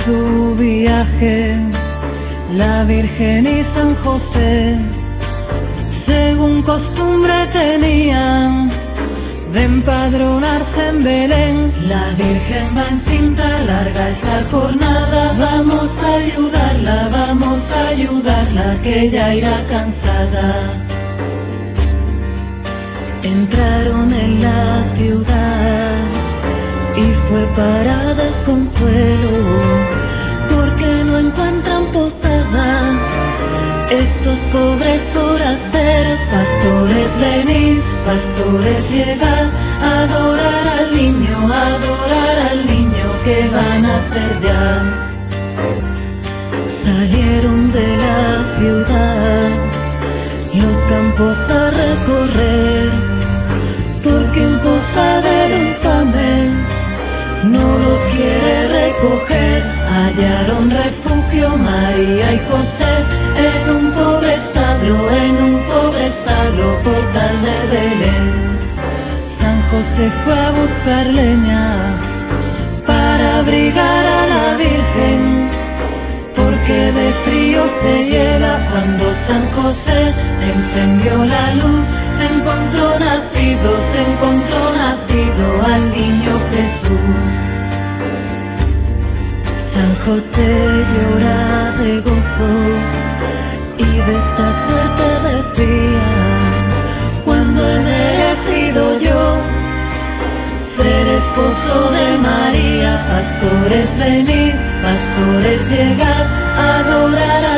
su viaje, la Virgen y San José, según costumbre tenían de empadronarse en Belén. La Virgen va en cinta, larga esta jornada, vamos a ayudarla, que ella irá cansada. Entraron en la ciudad y fue para desconsuelo, porque no encuentran posada. Estos pobres forasteros, pastores venid, pastores llegad, adorar al niño que van a hacer ya. Salieron de la ciudad, los campos a recorrer, porque un posadero infame no lo quiere recoger. Hallaron refugio María y José en un pobre establo, portal de Belén. San José fue a buscar leña para abrigar a la Virgen, porque de frío se hiela. Cuando San José encendió la luz, se encontró nacido al niño Jesús. San José llora de gozo y de esta suerte decía: cuando he merecido yo ser esposo de María. Pastores venid, pastores llegad, adorar